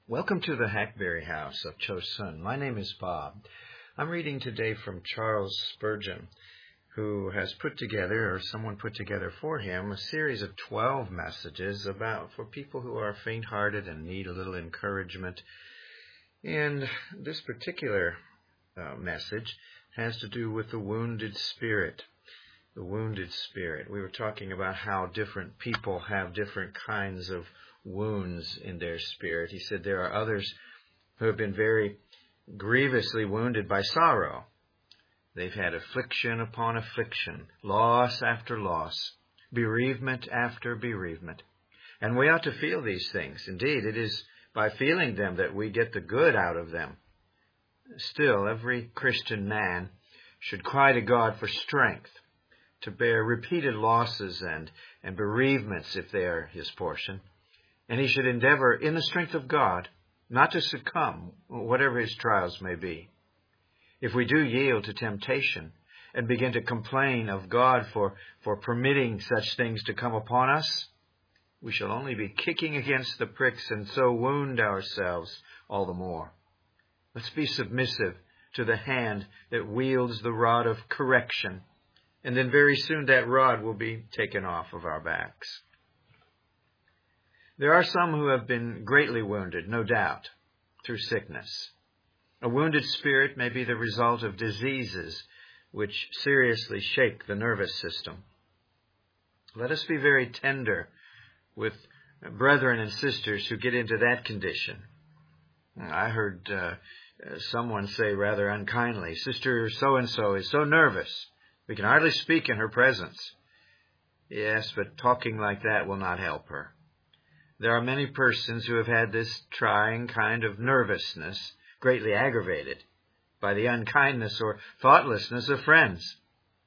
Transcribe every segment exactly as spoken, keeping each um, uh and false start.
Welcome to the Hackberry House of Chosun. My name is Bob. I'm reading today from Charles Spurgeon, who has put together, or someone put together for him, a series of twelve messages about for people who are faint-hearted and need a little encouragement. And this particular uh, message has to do with the wounded spirit. The wounded spirit. We were talking about how different people have different kinds of wounds in their spirit. He said there are others who have been very grievously wounded by sorrow. They've had affliction upon affliction, loss after loss, bereavement after bereavement. And we ought to feel these things. Indeed, it is by feeling them that we get the good out of them. Still, every Christian man should cry to God for strength to bear repeated losses and, and bereavements if they are his portion. And he should endeavor, in the strength of God, not to succumb, whatever his trials may be. If we do yield to temptation and begin to complain of God for, for permitting such things to come upon us, we shall only be kicking against the pricks and so wound ourselves all the more. Let's be submissive to the hand that wields the rod of correction, and then very soon that rod will be taken off of our backs. There are some who have been greatly wounded, no doubt, through sickness. A wounded spirit may be the result of diseases which seriously shake the nervous system. Let us be very tender with brethren and sisters who get into that condition. I heard uh, someone say rather unkindly, Sister so-and-so is so nervous, we can hardly speak in her presence. Yes, but talking like that will not help her. There are many persons who have had this trying kind of nervousness greatly aggravated by the unkindness or thoughtlessness of friends.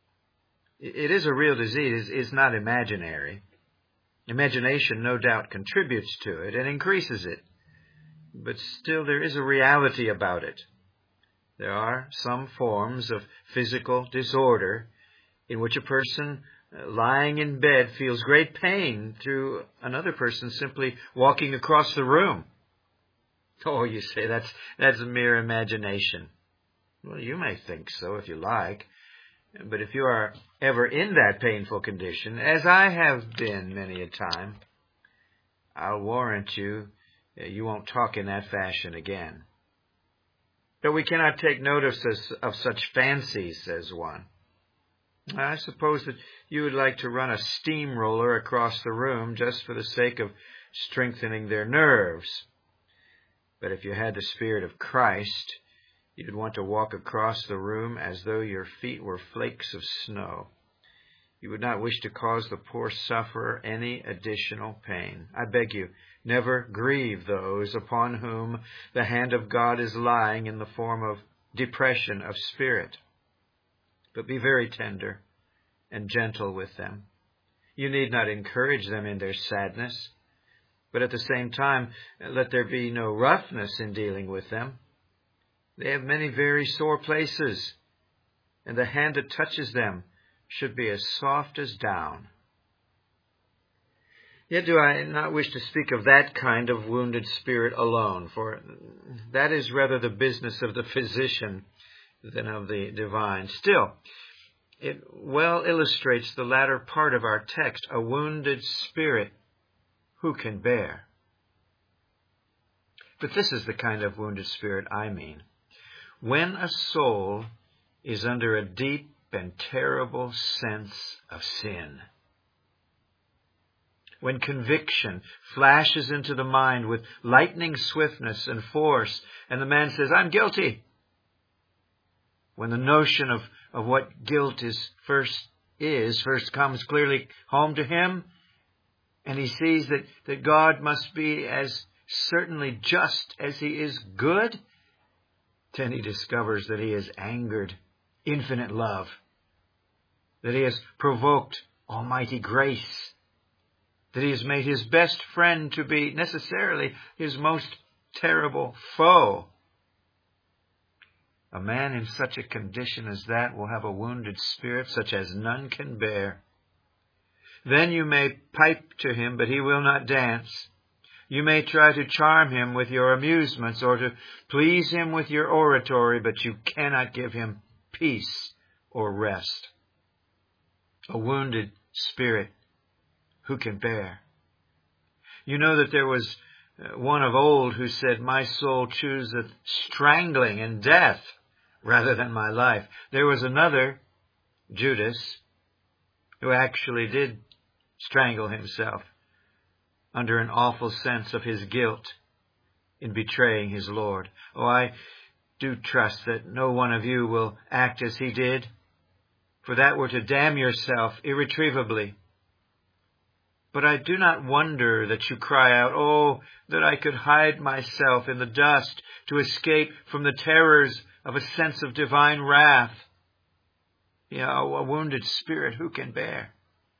It is a real disease. It's not imaginary. Imagination no doubt contributes to it and increases it. But still there is a reality about it. There are some forms of physical disorder in which a person lying in bed feels great pain through another person simply walking across the room. Oh, you say that's that's a mere imagination. Well, you may think so if you like. But if you are ever in that painful condition, as I have been many a time, I'll warrant you, you won't talk in that fashion again. But we cannot take notice of such fancies, says one. I suppose that you would like to run a steamroller across the room just for the sake of strengthening their nerves. But if you had the Spirit of Christ, you'd want to walk across the room as though your feet were flakes of snow. You would not wish to cause the poor sufferer any additional pain. I beg you, never grieve those upon whom the hand of God is lying in the form of depression of spirit. But be very tender and gentle with them. You need not encourage them in their sadness, but at the same time, let there be no roughness in dealing with them. They have many very sore places, and the hand that touches them should be as soft as down. Yet do I not wish to speak of that kind of wounded spirit alone, for that is rather the business of the physician than of the divine. Still, it well illustrates the latter part of our text, a wounded spirit who can bear. But this is the kind of wounded spirit I mean. When a soul is under a deep and terrible sense of sin, when conviction flashes into the mind with lightning swiftness and force, and the man says, I'm guilty. When the notion of, of what guilt is first is, first comes clearly home to him, and he sees that, that God must be as certainly just as he is good, then he discovers that he has angered infinite love, that he has provoked almighty grace, that he has made his best friend to be necessarily his most terrible foe. A man in such a condition as that will have a wounded spirit such as none can bear. Then you may pipe to him, but he will not dance. You may try to charm him with your amusements or to please him with your oratory, but you cannot give him peace or rest. A wounded spirit, who can bear? You know that there was one of old who said, "My soul chooseth strangling and death rather than my life." There was another, Judas, who actually did strangle himself under an awful sense of his guilt in betraying his Lord. Oh, I do trust that no one of you will act as he did, for that were to damn yourself irretrievably. But I do not wonder that you cry out, "Oh, that I could hide myself in the dust to escape from the terrors of a sense of divine wrath." Yeah, a wounded spirit, who can bear?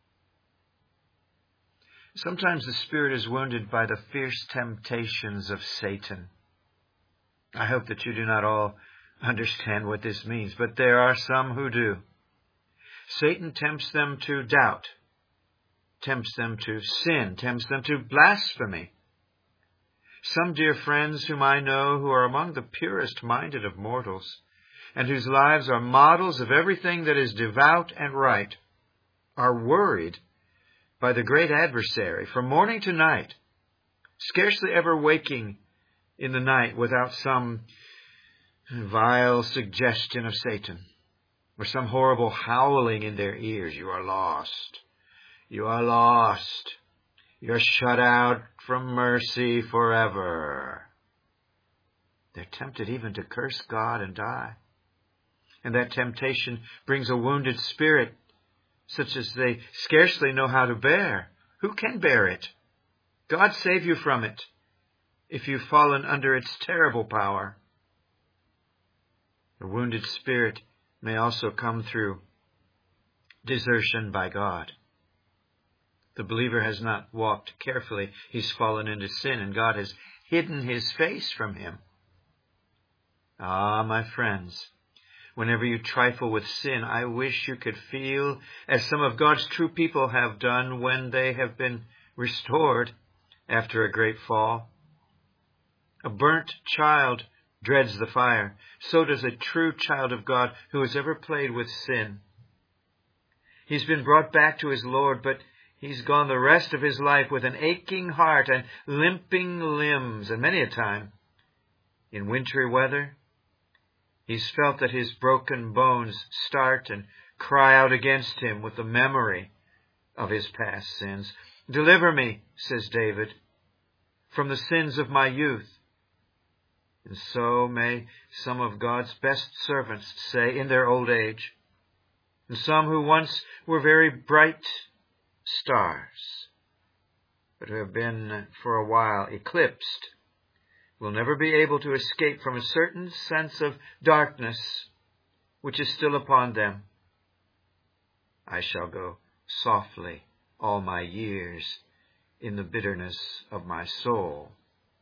Sometimes the spirit is wounded by the fierce temptations of Satan. I hope that you do not all understand what this means, but there are some who do. Satan tempts them to doubt, tempts them to sin, tempts them to blasphemy. Some dear friends whom I know who are among the purest minded of mortals, and whose lives are models of everything that is devout and right, are worried by the great adversary from morning to night, scarcely ever waking in the night without some vile suggestion of Satan, or some horrible howling in their ears. You are lost. You are lost. You're shut out from mercy forever. They're tempted even to curse God and die. And that temptation brings a wounded spirit, such as they scarcely know how to bear. Who can bear it? God save you from it, if you've fallen under its terrible power. The wounded spirit may also come through desertion by God. The believer has not walked carefully. He's fallen into sin, and God has hidden his face from him. Ah, my friends, whenever you trifle with sin, I wish you could feel as some of God's true people have done when they have been restored after a great fall. A burnt child dreads the fire. So does a true child of God who has ever played with sin. He's been brought back to his Lord, but he's gone the rest of his life with an aching heart and limping limbs, and many a time, in wintry weather, he's felt that his broken bones start and cry out against him with the memory of his past sins. "Deliver me," says David, "from the sins of my youth." And so may some of God's best servants say in their old age, and some who once were very bright stars, but who have been for a while eclipsed, will never be able to escape from a certain sense of darkness which is still upon them. "I shall go softly all my years in the bitterness of my soul,"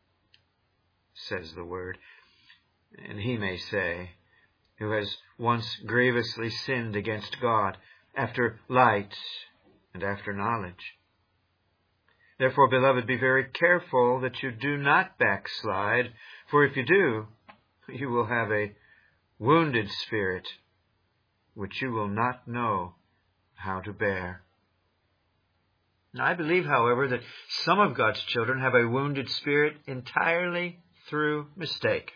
says the Word. And he may say, who has once grievously sinned against God, after light and after knowledge. Therefore, beloved, be very careful that you do not backslide, for if you do, you will have a wounded spirit which you will not know how to bear. Now, I believe, however, that some of God's children have a wounded spirit entirely through mistake.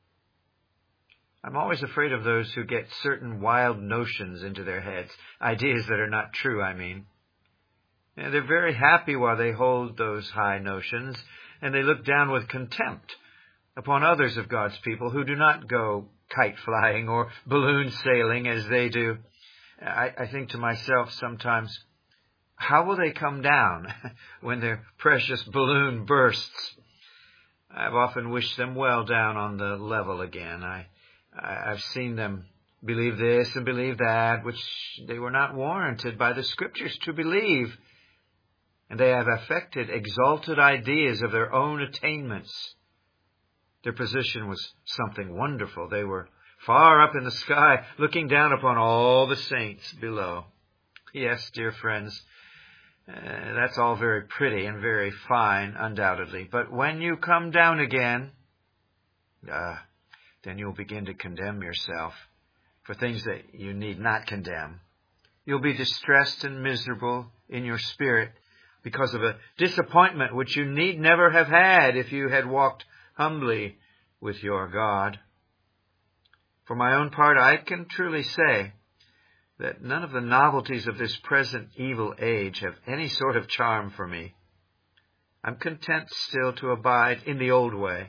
I'm always afraid of those who get certain wild notions into their heads, ideas that are not true, I mean. And they're very happy while they hold those high notions, and they look down with contempt upon others of God's people who do not go kite flying or balloon sailing as they do. I, I think to myself sometimes, how will they come down when their precious balloon bursts? I've often wished them well down on the level again. I, I, I've seen them believe this and believe that, which they were not warranted by the Scriptures to believe. And they have affected exalted ideas of their own attainments. Their position was something wonderful. They were far up in the sky, looking down upon all the saints below. Yes, dear friends, Uh, that's all very pretty and very fine, undoubtedly. But when you come down again, uh, then you'll begin to condemn yourself for things that you need not condemn. You'll be distressed and miserable in your spirit because of a disappointment which you need never have had if you had walked humbly with your God. For my own part, I can truly say that none of the novelties of this present evil age have any sort of charm for me. I'm content still to abide in the old way.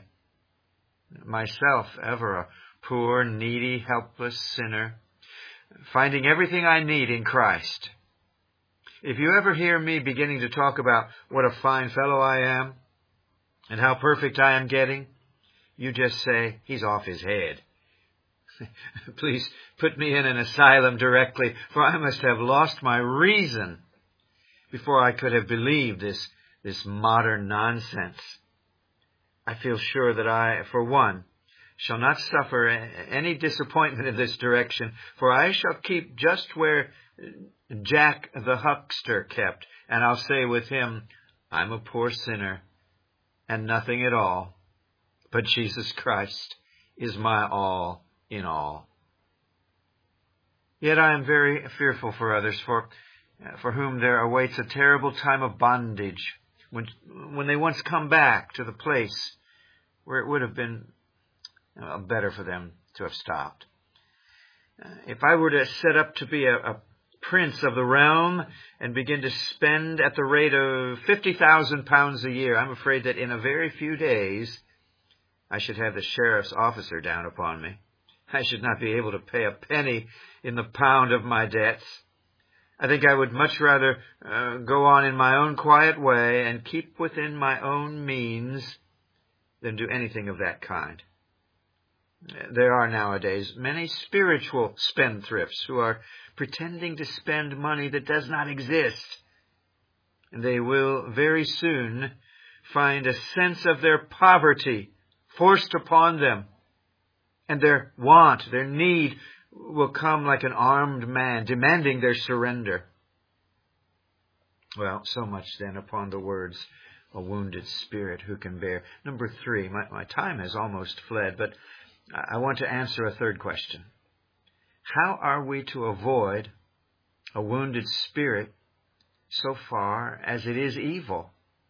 Myself, ever a poor, needy, helpless sinner, finding everything I need in Christ. If you ever hear me beginning to talk about what a fine fellow I am and how perfect I am getting, you just say, he's off his head. Please put me in an asylum directly, for I must have lost my reason before I could have believed this, this modern nonsense. I feel sure that I, for one, shall not suffer any disappointment in this direction, for I shall keep just where Jack the huckster kept, and I'll say with him, I'm a poor sinner and nothing at all, but Jesus Christ is my all in all. Yet I am very fearful for others, for for whom there awaits a terrible time of bondage, when when they once come back to the place where it would have been uh, better for them to have stopped. Uh, if I were to set up to be a, a prince of the realm and begin to spend at the rate of fifty thousand pounds a year, I'm afraid that in a very few days I should have the sheriff's officer down upon me. I should not be able to pay a penny in the pound of my debts. I think I would much rather uh, go on in my own quiet way and keep within my own means than do anything of that kind. There are nowadays many spiritual spendthrifts who are pretending to spend money that does not exist. And they will very soon find a sense of their poverty forced upon them. And their want, their need, will come like an armed man, demanding their surrender. Well, so much then upon the words, a wounded spirit who can bear. Number three, my, my time has almost fled, but I want to answer a third question. How are we to avoid a wounded spirit so far as it is evil?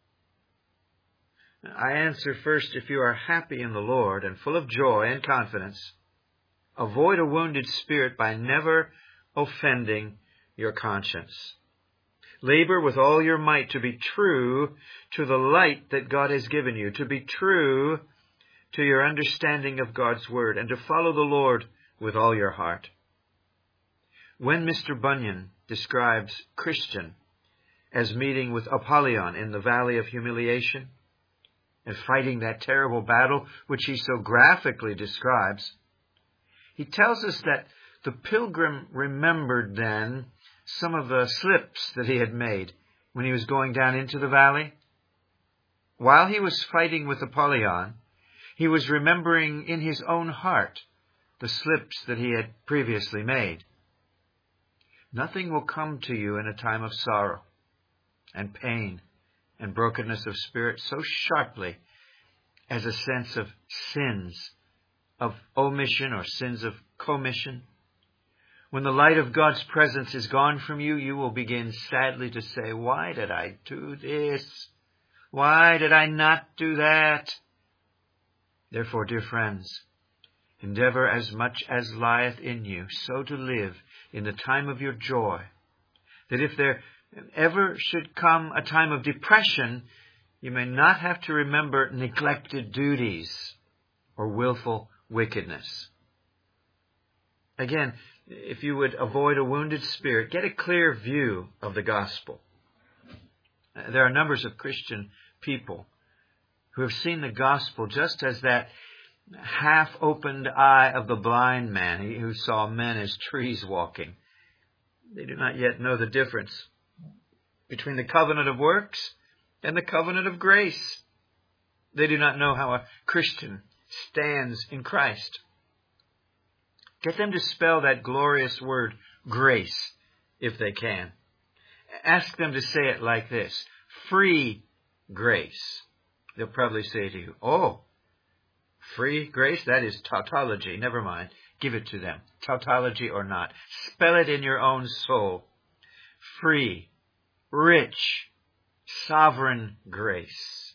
I answer first, if you are happy in the Lord and full of joy and confidence, avoid a wounded spirit by never offending your conscience. Labor with all your might to be true to the light that God has given you, to be true to your understanding of God's Word, and to follow the Lord with all your heart. When Mister Bunyan describes Christian as meeting with Apollyon in the Valley of Humiliation, and fighting that terrible battle which he so graphically describes, he tells us that the pilgrim remembered then some of the slips that he had made when he was going down into the valley. While he was fighting with Apollyon, he was remembering in his own heart the slips that he had previously made. Nothing will come to you in a time of sorrow and pain and brokenness of spirit so sharply as a sense of sins of omission or sins of commission. When the light of God's presence is gone from you, you will begin sadly to say, why did I do this? Why did I not do that? Therefore, dear friends, endeavor as much as lieth in you so to live in the time of your joy, that if there ever should come a time of depression, you may not have to remember neglected duties or willful wickedness. Again, if you would avoid a wounded spirit, get a clear view of the gospel. There are numbers of Christian people who have seen the gospel just as that half-opened eye of the blind man who saw men as trees walking. They do not yet know the difference between the covenant of works and the covenant of grace. They do not know how a Christian stands in Christ. Get them to spell that glorious word, grace, if they can. ask them to say it like this: free grace. They'll probably say to you, oh, free grace? That is tautology. Never mind. Give it to them. Tautology or not. Spell it in your own soul. Free, rich, sovereign grace.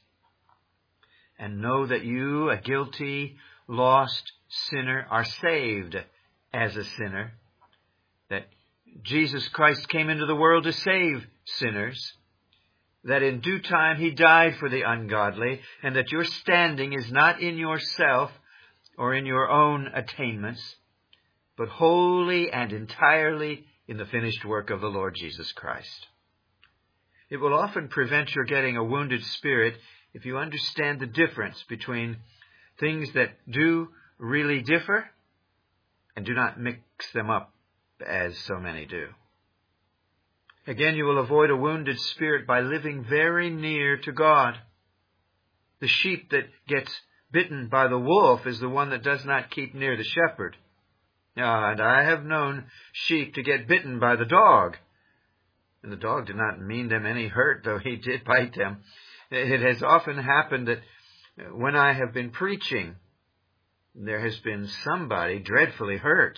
And know that you, a guilty, lost sinner, are saved as a sinner. That Jesus Christ came into the world to save sinners. That in due time He died for the ungodly, and that your standing is not in yourself or in your own attainments, but wholly and entirely in the finished work of the Lord Jesus Christ. It will often prevent your getting a wounded spirit if you understand the difference between things that do really differ and do not mix them up as so many do. Again, you will avoid a wounded spirit by living very near to God. The sheep that gets bitten by the wolf is the one that does not keep near the shepherd. And I have known sheep to get bitten by the dog. And the dog did not mean them any hurt, though he did bite them. It has often happened that when I have been preaching, there has been somebody dreadfully hurt.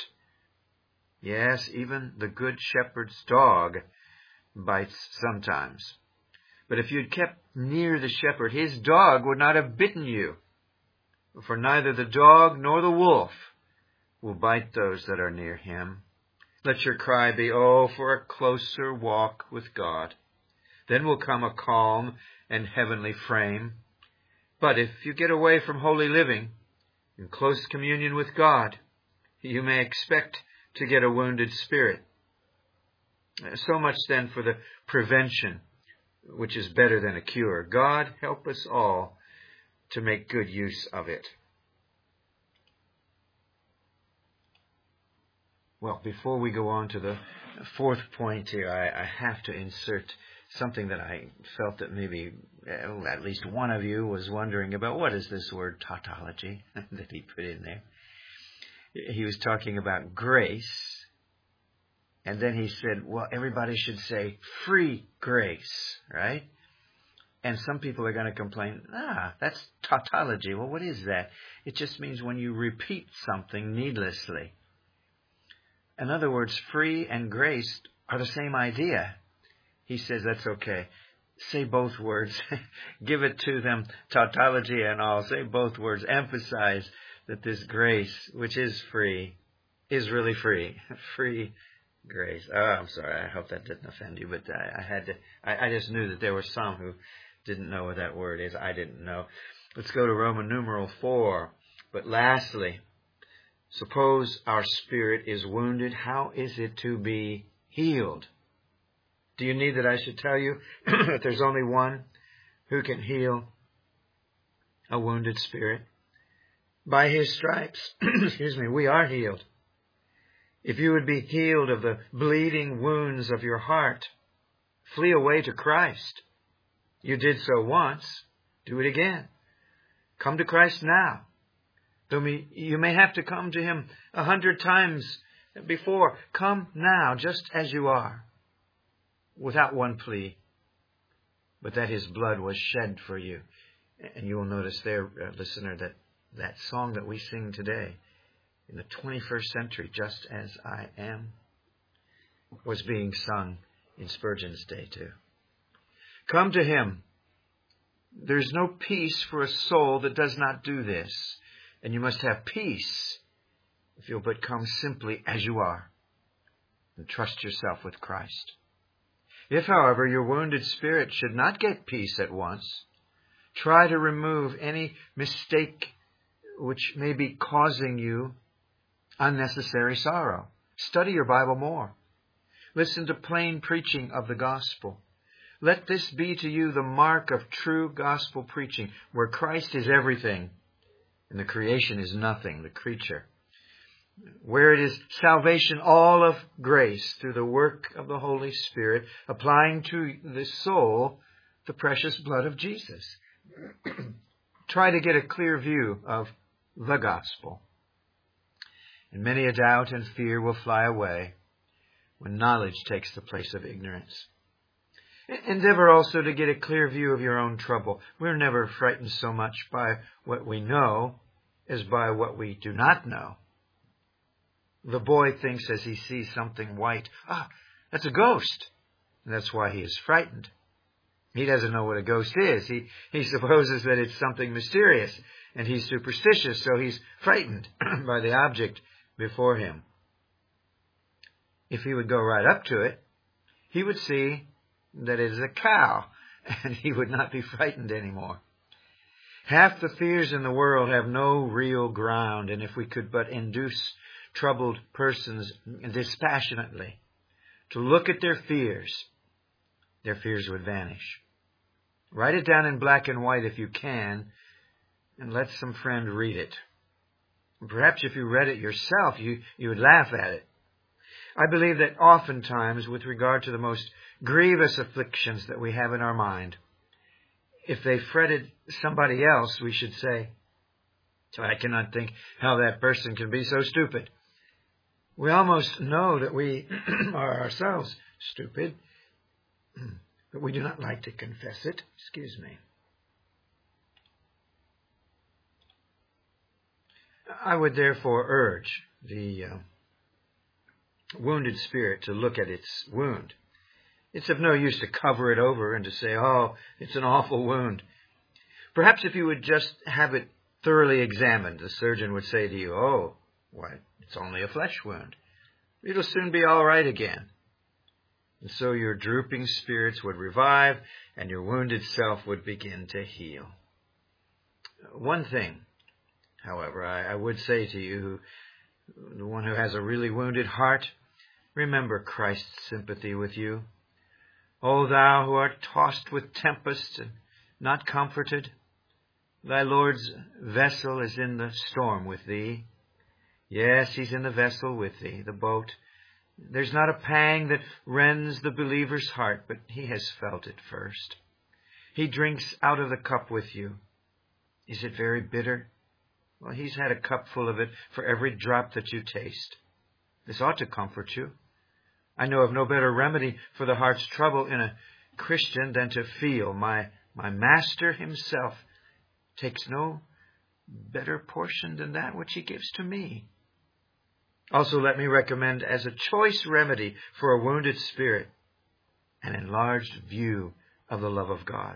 Yes, even the good shepherd's dog bites sometimes. But if you'd kept near the shepherd, his dog would not have bitten you. For neither the dog nor the wolf will bite those that are near him. Let your cry be, oh, for a closer walk with God. Then will come a calm and heavenly frame. But if you get away from holy living in close communion with God, you may expect to get a wounded spirit. So much then for the prevention, which is better than a cure. God help us all to make good use of it. Well, before we go on to the fourth point here, I, I have to insert something that I felt that maybe well, at least one of you was wondering about. What is this word tautology that he put in there? He was talking about grace. And then he said, well, everybody should say free grace, right? And some people are going to complain, ah, that's tautology. Well, what is that? It just means when you repeat something needlessly. In other words, free and grace are the same idea. He says that's okay. Say both words. Give it to them, tautology and all. Say both words. Emphasize that this grace, which is free, is really free. Free grace. Oh, I'm sorry. I hope that didn't offend you, but I, I had to. I, I just knew that there were some who didn't know what that word is. I didn't know. Let's go to Roman numeral four. But lastly, suppose our spirit is wounded. How is it to be healed? Do you need that I should tell you that there's only one who can heal a wounded spirit? By His stripes, excuse me, we are healed. If you would be healed of the bleeding wounds of your heart, flee away to Christ. You did so once. Do it again. Come to Christ now. Though you may have to come to Him a hundred times before. Come now, just as you are, without one plea, but that His blood was shed for you. And you will notice there, uh, listener, that that song that we sing today, in the twenty-first century, Just As I Am, was being sung in Spurgeon's day too. Come to Him. There's no peace for a soul that does not do this. And you must have peace if you'll but come simply as you are and trust yourself with Christ. If, however, your wounded spirit should not get peace at once, try to remove any mistake which may be causing you unnecessary sorrow. Study your Bible more. Listen to plain preaching of the gospel. Let this be to you the mark of true gospel preaching, where Christ is everything and the creation is nothing, the creature. Where it is salvation all of grace through the work of the Holy Spirit, applying to the soul the precious blood of Jesus. Try to get a clear view of the gospel. And many a doubt and fear will fly away when knowledge takes the place of ignorance. Endeavor also to get a clear view of your own trouble. We're never frightened so much by what we know as by what we do not know. The boy thinks as he sees something white, ah, that's a ghost. And that's why he is frightened. He doesn't know what a ghost is. He, he supposes that it's something mysterious, and he's superstitious, so he's frightened by the object before him. If he would go right up to it, he would see that it is a cow, and he would not be frightened anymore. Half the fears in the world have no real ground, and if we could but induce troubled persons dispassionately to look at their fears, their fears would vanish. Write it down in black and white if you can, and let some friend read it. Perhaps if you read it yourself, you, you would laugh at it. I believe that oftentimes, with regard to the most grievous afflictions that we have in our mind, if they fretted somebody else, we should say, I cannot think how that person can be so stupid. We almost know that we are ourselves stupid, but we do not like to confess it. Excuse me. I would therefore urge the uh, wounded spirit to look at its wound. It's of no use to cover it over and to say, oh, it's an awful wound. Perhaps if you would just have it thoroughly examined, the surgeon would say to you, oh, why, it's only a flesh wound. It'll soon be all right again. And so your drooping spirits would revive and your wounded self would begin to heal. One thing, however, I, I would say to you, who, the one who has a really wounded heart, remember Christ's sympathy with you. O thou who art tossed with tempest and not comforted, thy Lord's vessel is in the storm with thee. Yes, he's in the vessel with thee, the boat. There's not a pang that rends the believer's heart, but he has felt it first. He drinks out of the cup with you. Is it very bitter? Well, he's had a cup full of it for every drop that you taste. This ought to comfort you. I know of no better remedy for the heart's trouble in a Christian than to feel my, my Master himself takes no better portion than that which he gives to me. Also, let me recommend as a choice remedy for a wounded spirit an enlarged view of the love of God.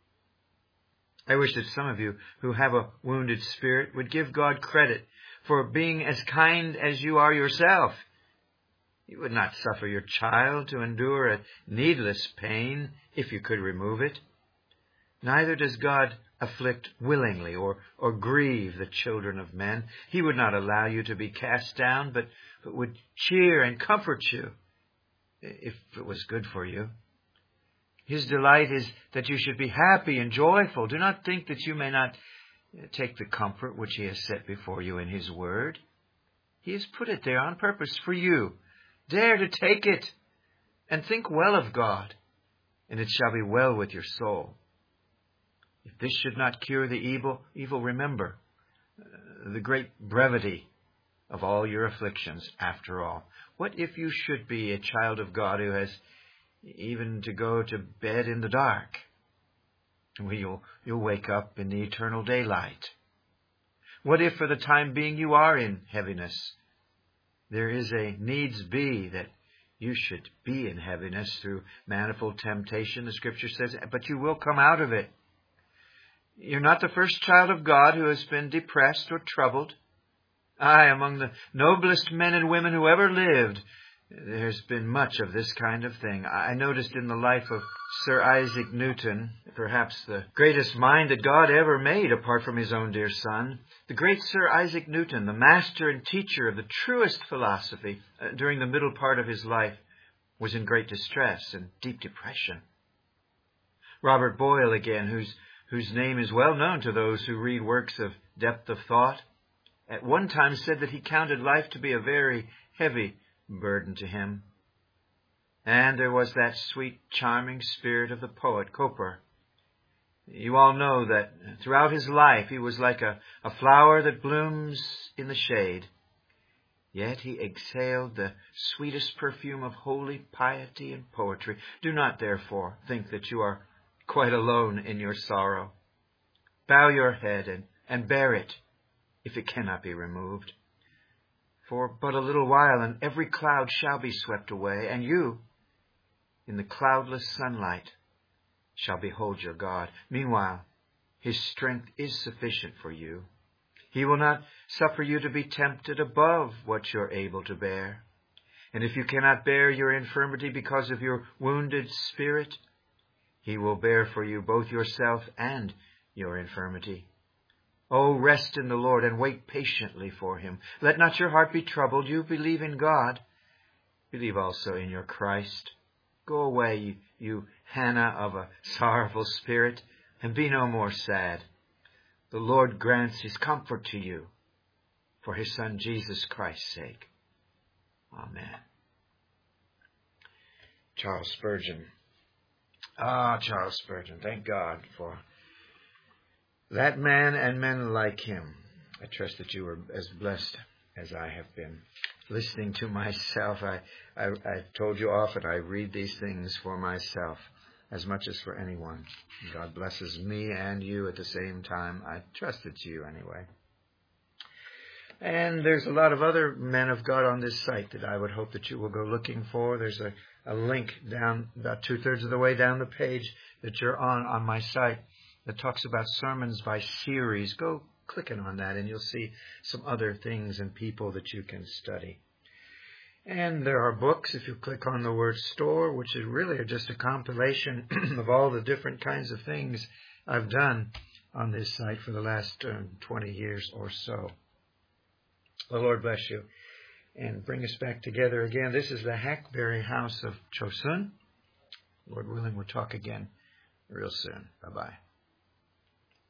I wish that some of you who have a wounded spirit would give God credit for being as kind as you are yourself. You would not suffer your child to endure a needless pain if you could remove it. Neither does God afflict willingly or, or grieve the children of men. He would not allow you to be cast down, but, but would cheer and comfort you if it was good for you. His delight is that you should be happy and joyful. Do not think that you may not take the comfort which he has set before you in his word. He has put it there on purpose for you. Dare to take it and think well of God, and it shall be well with your soul. If this should not cure the evil, evil remember uh, the great brevity of all your afflictions after all. What if you should be a child of God who has even to go to bed in the dark? Well, you'll, you'll wake up in the eternal daylight. What if for the time being you are in heaviness? There is a needs be that you should be in heaviness through manifold temptation, the Scripture says, but you will come out of it. You're not the first child of God who has been depressed or troubled. Aye, among the noblest men and women who ever lived, there's been much of this kind of thing. I noticed in the life of Sir Isaac Newton, perhaps the greatest mind that God ever made apart from his own dear son, the great Sir Isaac Newton, the master and teacher of the truest philosophy, uh, during the middle part of his life, was in great distress and deep depression. Robert Boyle, again, whose whose name is well known to those who read works of depth of thought, at one time said that he counted life to be a very heavy burden to him. And there was that sweet, charming spirit of the poet Cowper. You all know that throughout his life he was like a, a flower that blooms in the shade. Yet he exhaled the sweetest perfume of holy piety and poetry. Do not, therefore, think that you are quite alone in your sorrow. Bow your head and, and bear it, if it cannot be removed. For but a little while, and every cloud shall be swept away, and you, in the cloudless sunlight, shall behold your God. Meanwhile, his strength is sufficient for you. He will not suffer you to be tempted above what you're able to bear. And if you cannot bear your infirmity because of your wounded spirit, he will bear for you both yourself and your infirmity. Oh, rest in the Lord and wait patiently for him. Let not your heart be troubled. You believe in God. Believe also in your Christ. Go away, you, you Hannah of a sorrowful spirit, and be no more sad. The Lord grants his comfort to you for his Son Jesus Christ's sake. Amen. Charles Spurgeon. Ah, Charles Spurgeon, thank God for that man and men like him. I trust that you were as blessed as I have been. Listening to myself, I, I, I've told you often, I read these things for myself as much as for anyone. God blesses me and you at the same time. I trust it's you anyway. And there's a lot of other men of God on this site that I would hope that you will go looking for. There's a, a link down about two-thirds of the way down the page that you're on on my site that talks about sermons by series. Go clicking on that and you'll see some other things and people that you can study. And there are books, if you click on the word store, which is really just a compilation of all the different kinds of things I've done on this site for the last uh, twenty years or so. The Lord bless you and bring us back together again. This is the Hackberry House of Chosun. Lord willing, we'll talk again real soon. Bye-bye.